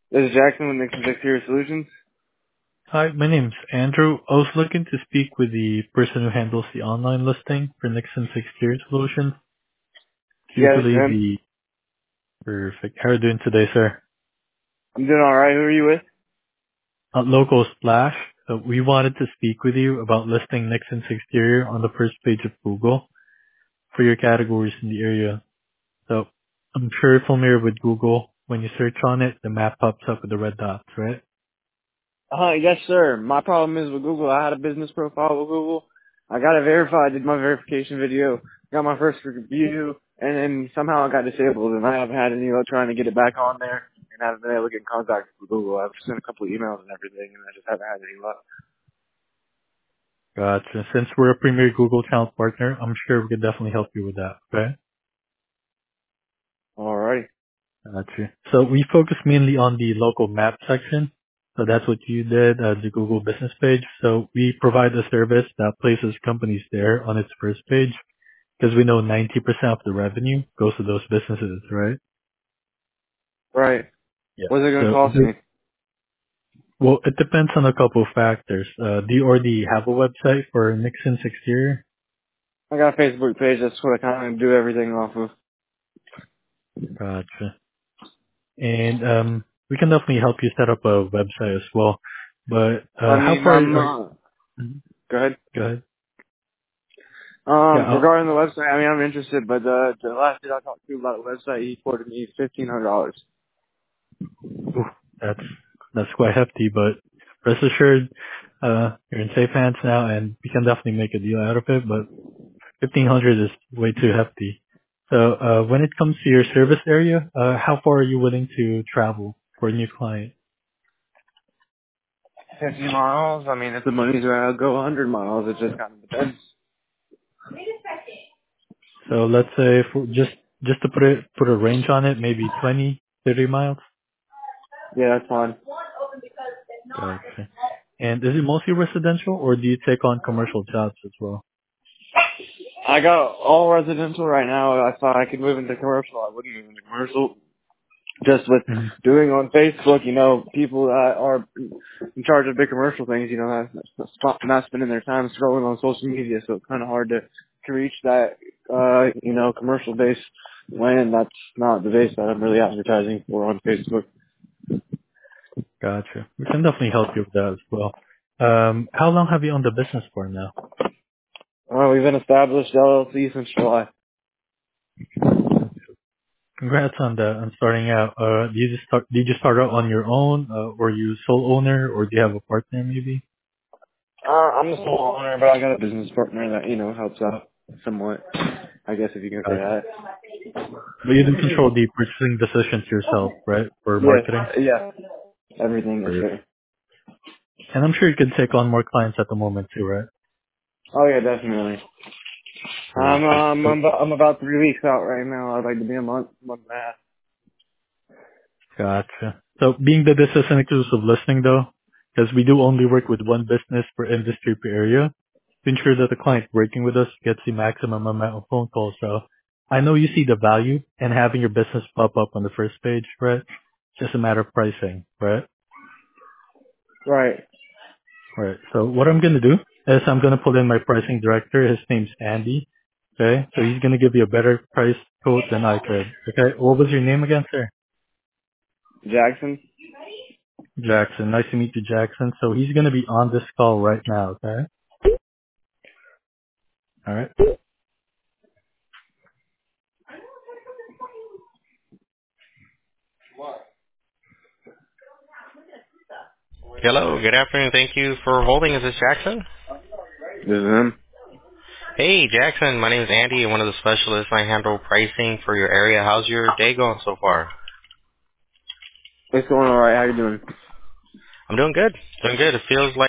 This is Jackson with Nixon's Exterior Solutions. Hi, my name's Andrew. I was looking to speak with the person who handles the online listing for Nixon's Exterior Solutions. It's Yeah, this is usually him. the perfect. How are you doing today, sir? I'm doing alright. Who are you with? Local Splash. We wanted to speak with you about listing Nixon's Exterior on the first page of Google for your categories in the area. So I'm sure you're familiar with Google. When you search on it, the map pops up with the red dots, right? Yes, sir. My problem is with Google. I had a business profile with Google. I got it verified, did my verification video, got my first review, and then somehow I got disabled, and I haven't had any luck trying to get it back on there, and I haven't been able to get in contact with Google. I've sent a couple of emails and everything, and I just haven't had any luck. Gotcha. Since we're a premier Google account partner, I'm sure we could definitely help you with that, okay? Alrighty. Gotcha. So we focus mainly on the local map section. So that's what you did, the Google business page. So we provide a service that places companies there on its first page because we know 90% of the revenue goes to those businesses, right? Right. Yeah. What's it going to So, cost me? well, it depends on a couple of factors. Do you already have a website for Nixon's Exterior? I got a Facebook page. That's what I kind of do everything off of. Gotcha. And we can definitely help you set up a website as well. But I how mean, far are Mhm. go ahead. Go ahead. Yeah. Regarding the website, I mean, I'm interested, but the last dude I talked to about the website, he quoted me $1,500. Oof, that's that's quite hefty, but rest assured, you're in safe hands now, and we can definitely make a deal out of it. But 1,500 is way too hefty. So when it comes to your service area, how far are you willing to travel for a new client? 50 miles? I mean, if the money's right, I'll go 100 miles. It just kind of depends. So let's say for just to put a range on it, maybe 20, 30 miles. Yeah, that's fine. Gotcha. And is it mostly residential, or do you take on commercial jobs as well? I got all residential right now. I thought I could move into commercial. I wouldn't move into commercial. Just with Mhm. doing on Facebook, people that are in charge of big commercial things, not spending their time scrolling on social media, so it's kind of hard to reach that, commercial base when that's not the base that I'm really advertising for on Facebook. Gotcha. We can definitely help you with that as well. How long have you owned the business for now? We've been established LLC since July. Congrats on that, on starting out. Did you start out on your own? Were you sole owner, or do you have a partner maybe? I'm the sole owner, but I got a business partner that, helps out somewhat, I guess if you can say Gotcha. that. But you do control the purchasing decisions yourself, right? For marketing? Yes, yeah. Everything is Perfect. there. And I'm sure you can take on more clients at the moment too, right? Oh yeah, definitely. Perfect. So I'm about 3 weeks out right now. I'd like to be a month and a half. gotcha. So being that this is an exclusive listing though, because we do only work with one business per industry per area, to ensure that the client working with us gets the maximum amount of phone calls. So I know you see the value in having your business pop up on the first page, right? It's just a matter of pricing, right? Right. Right. So what I'm going to do is I'm going to put in my pricing director. His name's Andy. Okay. So he's going to give you a better price quote than I could. Okay. What was your name again, sir? Jackson? Jackson. Nice to meet you, Jackson. So he's going to be on this call right now. Okay. All right. Hello, good afternoon. Thank you for holding. Is this Jackson? This is him. Hey, Jackson. My name is Andy, one of the specialists. I handle pricing for your area. How's your day going so far? It's going alright. How you doing? I'm doing good. Doing good. It feels like